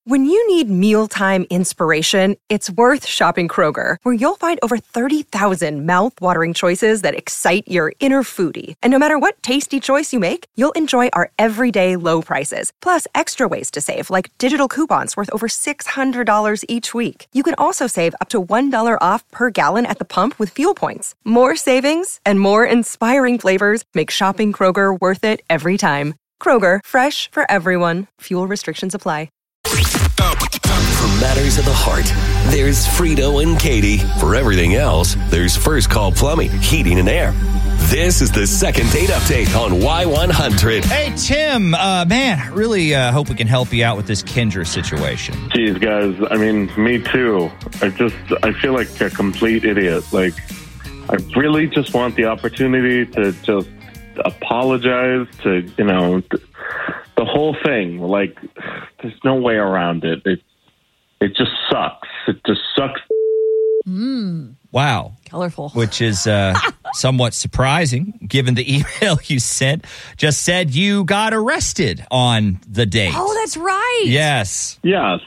When you need mealtime inspiration, it's worth shopping Kroger, where you'll find over 30,000 mouth-watering choices that excite your inner foodie. And no matter what tasty choice you make, you'll enjoy our everyday low prices, plus extra ways to save, like digital coupons worth over $600 each week. You can also save up to $1 off per gallon at the pump with fuel points. More savings and more inspiring flavors make shopping Kroger worth it every time. Kroger, fresh for everyone. Fuel restrictions apply. For matters of the heart, there's Frito and Katie. For everything else, there's First Call Plumbing, Heating and Air. This is the second date update on Y100. Hey, Tim, man, I really hope we can help you out with this Kendra situation. Jeez, guys, I mean, me too. I feel like a complete idiot. Like, I really just want the opportunity to just apologize to, the whole thing. Like, there's no way around it. It just sucks. It just sucks. Wow. Colorful. Which is somewhat surprising, given the email you sent. Just said you got arrested on the date. Oh, that's right. Yes. Yes,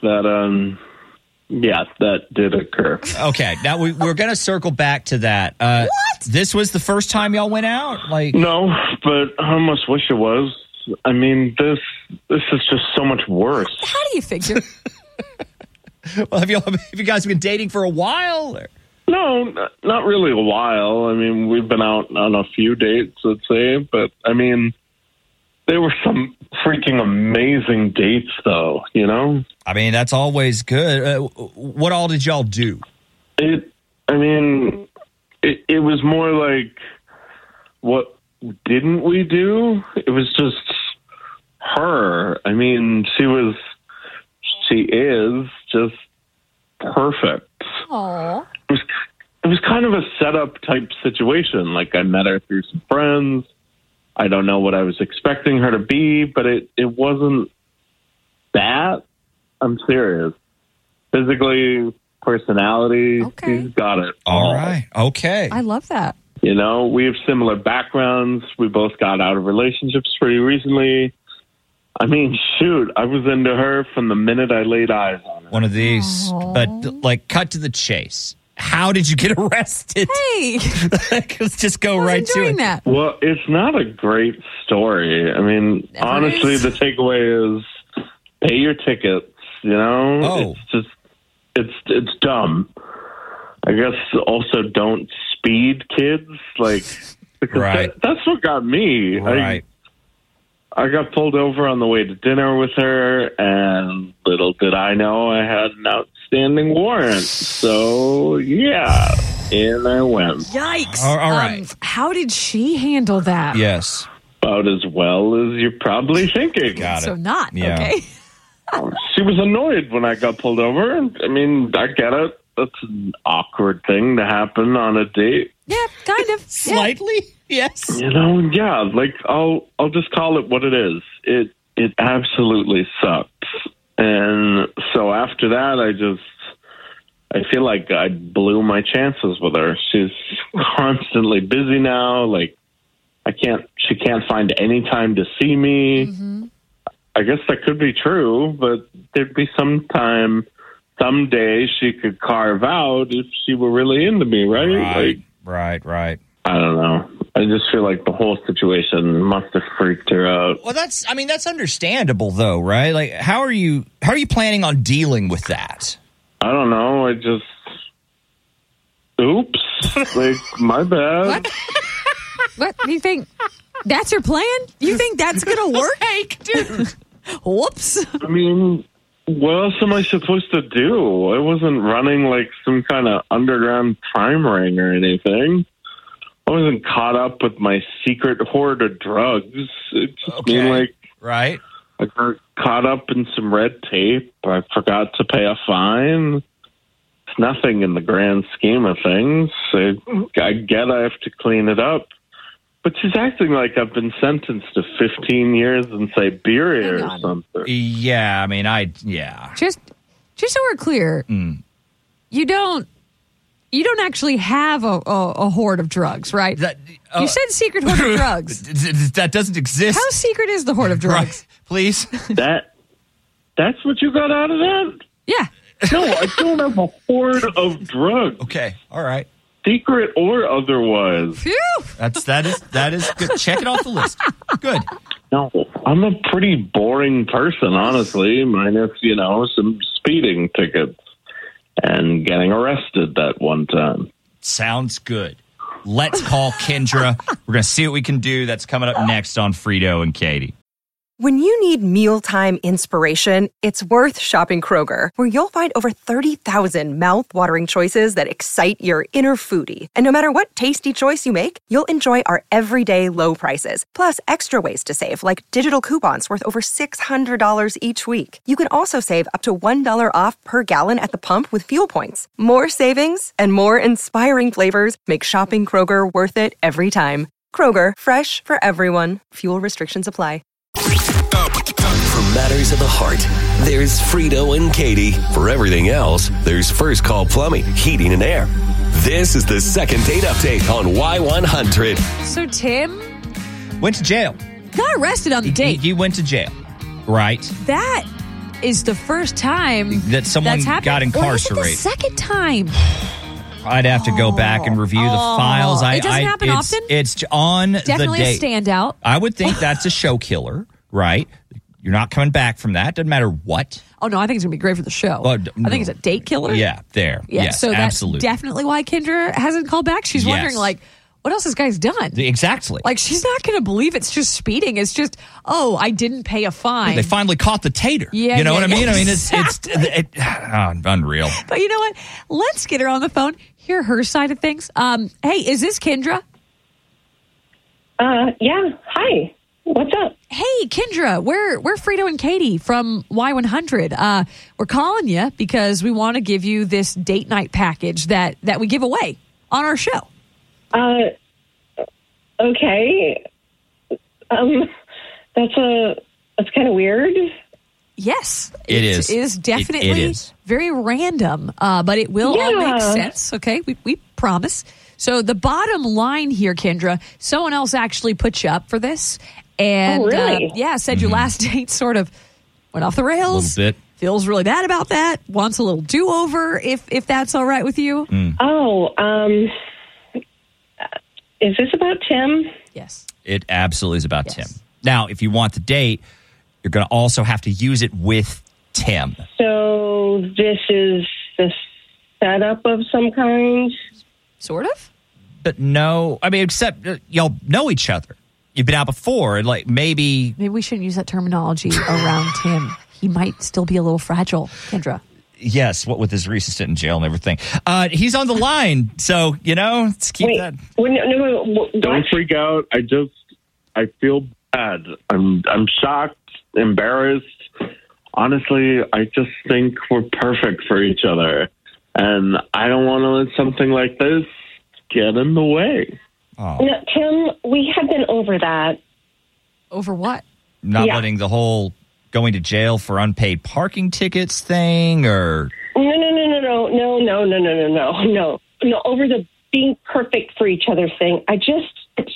that did occur. Okay. Now, we're going to circle back to that. What? This was the first time y'all went out? No, but I almost wish it was. I mean, this is just so much worse. How do you figure? Well, have you guys been dating for a while? Or? No, not really a while. I mean, we've been out on a few dates, let's say. But, I mean, they were some freaking amazing dates, though, I mean, that's always good. What all did y'all do? It was more like, what didn't we do? It was just her. I mean, she is just perfect. Aww. It was kind of a setup type situation. Like, I met her through some friends. I don't know what I was expecting her to be, but it wasn't that. I'm serious. Physically, personality, okay. She's got it. All right. Okay. I love that. We have similar backgrounds. We both got out of relationships pretty recently. I mean, shoot, I was into her from the minute I laid eyes on her. One of these. Aww. But, cut to the chase. How did you get arrested? Hey. Let's just go right to it. That. Well, it's not a great story. I mean, Never honestly, is. the takeaway is pay your tickets, Oh. It's dumb. I guess also don't speed, kids. Like, because Right. that's what got me. Right. I got pulled over on the way to dinner with her, and little did I know I had an outstanding warrant. So, yeah, in I went. Yikes. All right. How did she handle that? Yes. About as well as you're probably thinking. Got it. So not, Yeah. okay? She was annoyed when I got pulled over. I mean, I get it. That's an awkward thing to happen on a date. Yeah, kind of. Slightly? Yes. Yeah, like I'll just call it what it is. It absolutely sucks. And so after that, I feel like I blew my chances with her. She's constantly busy now. Like, she can't find any time to see me. Mm-hmm. I guess that could be true, but there'd be someday she could carve out if she were really into me, right? Right. I don't know. I just feel like the whole situation must have freaked her out. Well, that's understandable though, right? Like, how are you planning on dealing with that? I don't know. Oops. Like, my bad. What do you think? That's her plan? You think that's going to work? Dude. Whoops. I mean, what else am I supposed to do? I wasn't running like some kind of underground crime ring or anything. I wasn't caught up with my secret hoard of drugs. It just mean like right. I got caught up in some red tape. I forgot to pay a fine. It's nothing in the grand scheme of things. I get I have to clean it up. But she's acting like I've been sentenced to 15 years in Siberia or something. Yeah, I mean, Just so we're clear, you don't actually have a hoard of drugs, right? You said secret hoard of drugs. That doesn't exist. How secret is the hoard of drugs? Right. Please. That That's what you got out of that? Yeah. No, I don't have a hoard of drugs, Okay. All right. secret or otherwise. Phew. That is good. Check it off the list. Good. No, I'm a pretty boring person, honestly, minus, some speeding tickets and getting arrested that one time. Sounds good. Let's call Kendra. We're going to see what we can do. That's coming up next on Frito and Katie. When you need mealtime inspiration, it's worth shopping Kroger, where you'll find over 30,000 mouth-watering choices that excite your inner foodie. And no matter what tasty choice you make, you'll enjoy our everyday low prices, plus extra ways to save, like digital coupons worth over $600 each week. You can also save up to $1 off per gallon at the pump with fuel points. More savings and more inspiring flavors make shopping Kroger worth it every time. Kroger, fresh for everyone. Fuel restrictions apply. For matters of the heart, there's Frito and Katie. For everything else, there's First Call Plumbing, Heating and Air. This is the second date update on Y100. So Tim Went to jail. got arrested on the date. He went to jail, right? That is the first time That someone that's happened, got or is it incarcerated. the second time? I'd have to go back and review the files. It doesn't happen often? It's on Definitely the a date. standout. I would think that's a show killer, right? You're not coming back from that. Doesn't matter what. Oh, no, I think it's going to be great for the show. Well, I think it's a date killer. Yeah, there. Yeah, yes, so that's absolutely. definitely why Kendra hasn't called back. She's Yes. wondering, like, what else this guy's done? Exactly. Like, she's not going to believe it's just speeding. It's just, oh, I didn't pay a fine. They finally caught the tater. Yeah, you know yeah, what I mean? yeah, I mean, it's unreal. But you know what? Let's get her on the phone, hear her side of things. Hey, is this Kendra? Yeah. Hi. What's up? Hey, Kendra, we're Frito and Katie from Y100. We're calling you because we want to give you this date night package that we give away on our show. Okay. That's kind of weird. Yes, It is. It is definitely It is. very random, but it will all make sense. Okay, we promise. So the bottom line here, Kendra, someone else actually put you up for this, and Oh, really? said your last date sort of went off the rails. A little bit. Feels really bad about that. Wants a little do over if that's all right with you. Oh, is this about Tim? Yes. It absolutely is about Yes. Tim. Now, if you want the date, you're going to also have to use it with Tim. So this is the setup of some kind? Sort of. But no, I mean, except y'all know each other. You've been out before, and like maybe Maybe we shouldn't use that terminology around Tim. He might still be a little fragile, Kendra. yes, what with his recent stint in jail and everything. He's on the line, so let's keep Wait. that. No, what? Don't freak out. I feel bad. I'm shocked, embarrassed. Honestly, I just think we're perfect for each other. And I don't want to let something like this get in the way. No, Tim, we have been over that. Over what? Not Yeah. letting the whole going to jail for unpaid parking tickets thing, or No. Over the being perfect for each other thing. It's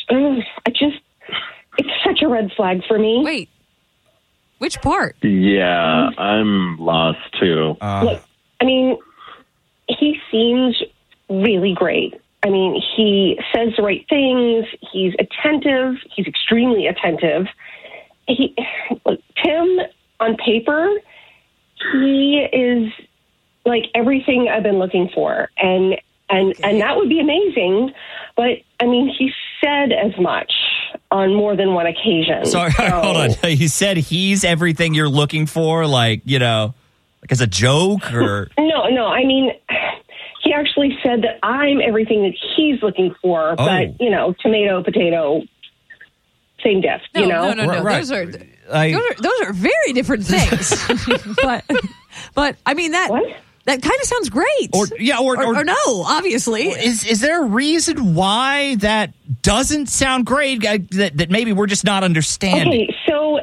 such a red flag for me. Wait. Which part? Yeah, I'm lost too. Look, I mean, he seems really great. I mean, he says the right things. He's attentive. He's extremely attentive. Look, Tim, on paper, he is like everything I've been looking for, and that would be amazing. But I mean, he said as much on more than one occasion. Sorry, hold on. You said he's everything you're looking for, like as a joke, or No. I mean, he actually said that I'm everything that he's looking for. Oh. But tomato, potato, same diff. No. Right. Those are very different things. but I mean that What? that kind of sounds great. or no, obviously. Is there a reason why that doesn't sound great? That maybe we're just not understanding. Okay, so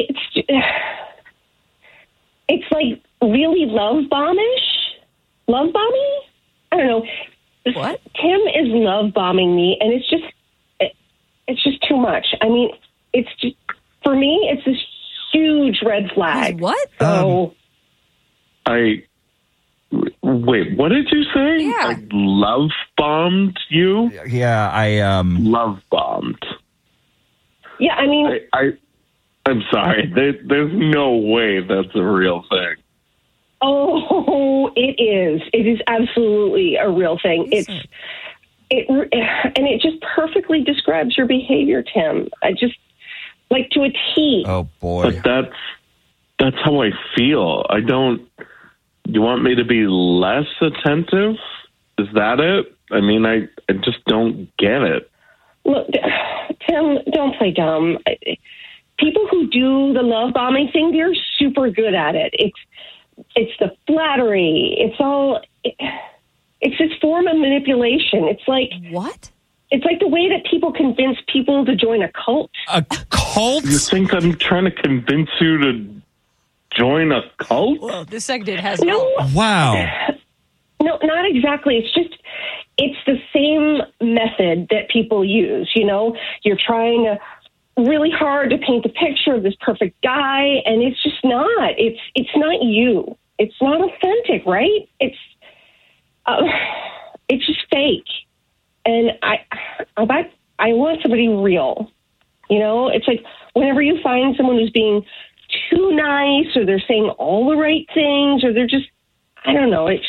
it's like really love bombing. I don't know. What? Tim is love bombing me, and it's just too much. I mean, it's just for me. It's just huge red flag. He's what? So Wait, what did you say? Yeah. I love bombed you? Yeah, I Love bombed. yeah, I mean, I'm sorry. There's no way that's a real thing. oh, it is. It is absolutely a real thing. And it just perfectly describes your behavior, Tim. I just like to a T. Oh boy. But that's how I feel. I don't. You want me to be less attentive? Is that it? I mean, I just don't get it. Look, Tim, don't play dumb. People who do the love bombing thing, they're super good at it. It's the flattery. It's this form of manipulation. It's like What? It's like the way that people convince people to join a cult. A cult? You think I'm trying to convince you to join a cult? Well, the second date has No, Wow. no, not exactly. It's the same method that people use. You know, you're trying really hard to paint the picture of this perfect guy, and it's just not. It's not you. It's not authentic, right? It's just fake. And I want somebody real. You know, it's like whenever you find someone who's being too nice, or they're saying all the right things, or they're just, I don't know, it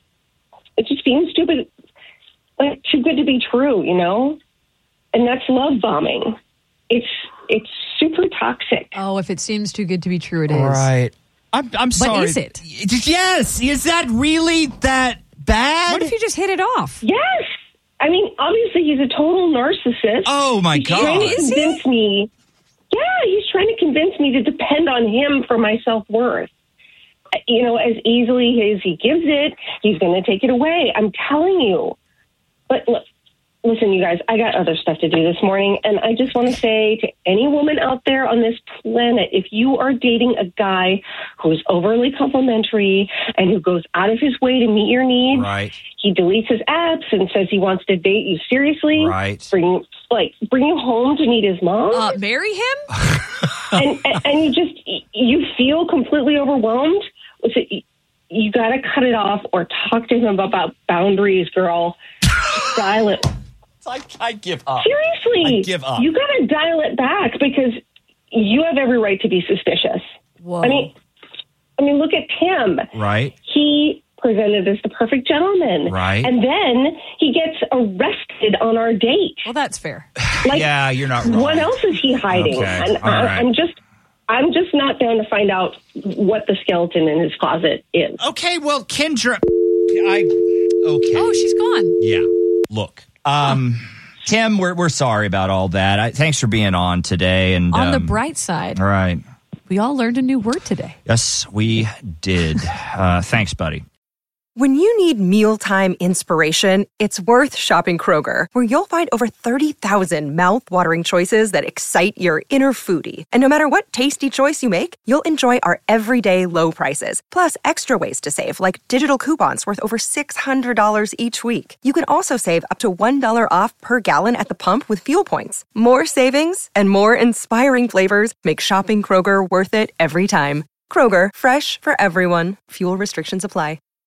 just seems stupid, like too good to be true, you know? And that's love bombing. It's super toxic. Oh, if it seems too good to be true, it is. All right. I'm sorry. But is it? Yes. Is that really that bad? What if you just hit it off? Yes. I mean, obviously he's a total narcissist. Oh, my He's trying God. to convince me. Yeah, he's trying to convince me to depend on him for my self-worth. You know, as easily as he gives it, he's going to take it away. I'm telling you. But look, listen, you guys, I got other stuff to do this morning, and I just want to say to any woman out there on this planet, if you are dating a guy who's overly complimentary and who goes out of his way to meet your needs, Right. he deletes his apps and says he wants to date you seriously, Right. bring you home to meet his mom, Marry him? and you feel completely overwhelmed. Listen, you got to cut it off or talk to him about boundaries, girl. Dial it. I give up. Seriously, I give up. You got to dial it back because you have every right to be suspicious. Whoa. I mean, look at Tim. Right. He presented as the perfect gentleman. Right. And then he gets arrested on our date. Well, that's fair. Like, Yeah, you're not wrong. what else is he hiding? Okay, And all right. I'm just not down to find out what the skeleton in his closet is. Okay, well, Kendra, okay. Oh, she's gone. Yeah. Look, Tim, we're sorry about all that. Thanks for being on today. And On the bright side, all right. we all learned a new word today. Yes, we did. Thanks, buddy. When you need mealtime inspiration, it's worth shopping Kroger, where you'll find over 30,000 mouth-watering choices that excite your inner foodie. And no matter what tasty choice you make, you'll enjoy our everyday low prices, plus extra ways to save, like digital coupons worth over $600 each week. You can also save up to $1 off per gallon at the pump with fuel points. More savings and more inspiring flavors make shopping Kroger worth it every time. Kroger, fresh for everyone. Fuel restrictions apply.